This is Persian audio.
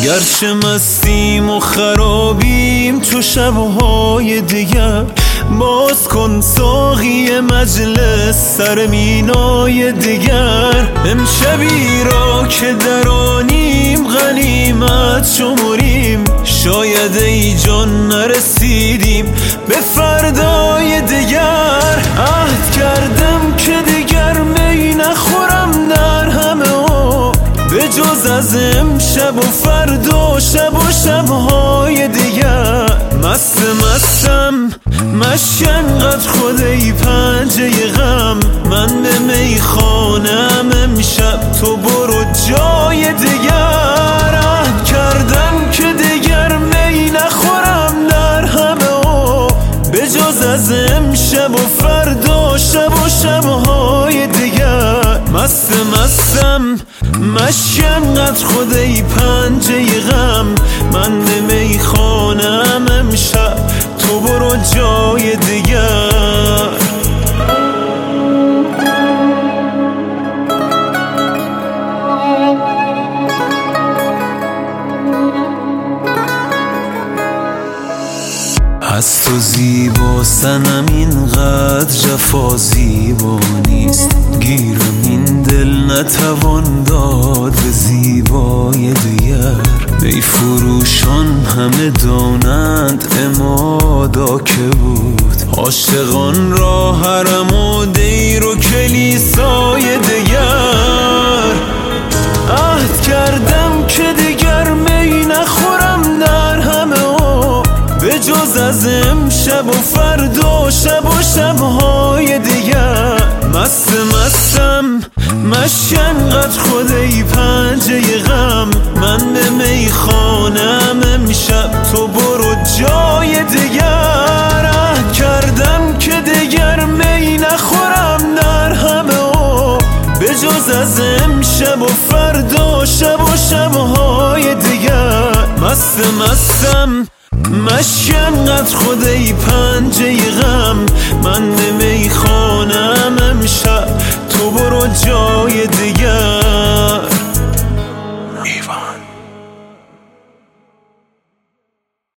گرچه مستیم و خرابیم تو شبهای دیگر، باز کن ساقی مجلس سر مینای دیگر. امشبی را که درانیم غنیمت شمریم، شاید ای جان نرسیدیم به فردای دیگر. عهد کردم که دیگر می نخورم در همه ها، به جز از امشب و فردا شب و شبهای دیگر. مستم مشکنقدر خود ای پنجه غم، من به میخانم امشب تو برو جای دیگر. عهد کردم که دیگر می نخورم در همه ها، به جز از امشب و فردا شب و شبهای دیگر. مستم مشکنقدر خود ای پنجه غم، من به میخانم امشب تو برو جای دیگر. از تو زیبا سنم اینقدر جفا زیبا نیست، گیرم این دل نتوان داد به زیبای دیگر. می فروشان همه دانند امادا که بود، عاشقان را حرم و دیر و کلیسای دیگر. عهد کردم که دیگر می نخورم در همه ها، به جز از امشب و فردا شب و شبهای دیگر. مستم مشکنقدر خود ای پنجه غم، من به میخانم امشب تو برو جای دیگر. عهد کردم که دیگر می نخورم در همه ها، به جز از امشب و فردا شب و شبهای دیگر. مستم مشکنقدر خود ای پنجه غم، من به